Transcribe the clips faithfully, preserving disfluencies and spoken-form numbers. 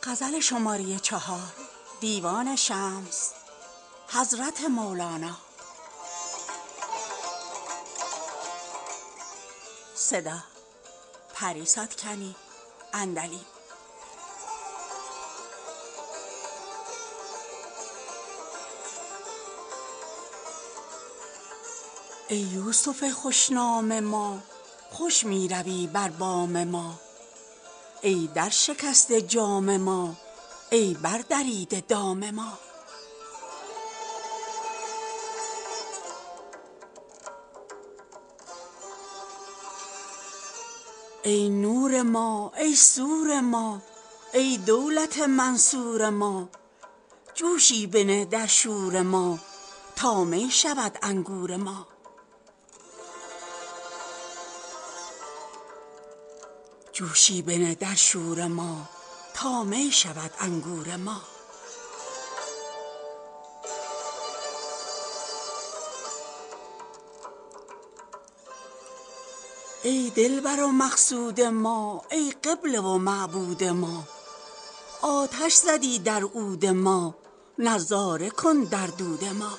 غزل شماره چهار دیوان شمس حضرت مولانا. صدا پریساد کنی اندلی. ای یوسف خوشنام ما، خوش می روی بر بام ما. ای در شکسته جام ما، ای بر دریده دام ما. ای نور ما، ای سور ما، ای دولت منصور ما. جوشی بنه در شور ما، تا می شود انگور ما. جوشی بنه در شور ما، تا می شود انگور ما. ای دلبر و مقصود ما، ای قبله و معبود ما. آتش زدی در عود ما، نظاره کن در دود ما.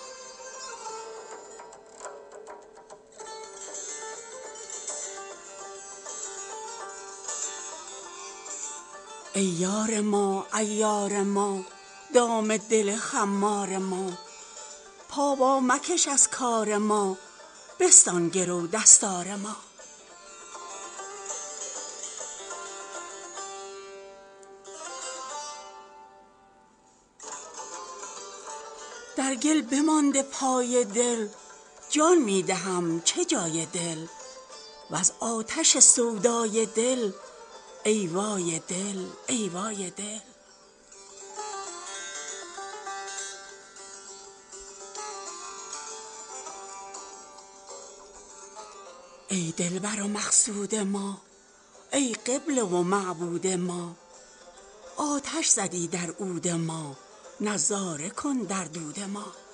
ای یار ما، عیار ما، دام دل خمار ما. پا وا مکش از کار ما، بستان گرو دستار ما. در گل بمانده پای دل، جان می دهم چه جای دل. وز آتش سودای دل، ای وای دل ای وای دل. ای دلبر و مقصود ما، ای قبله و معبود ما. آتش زدی در عود ما، نظاره کن در دود ما.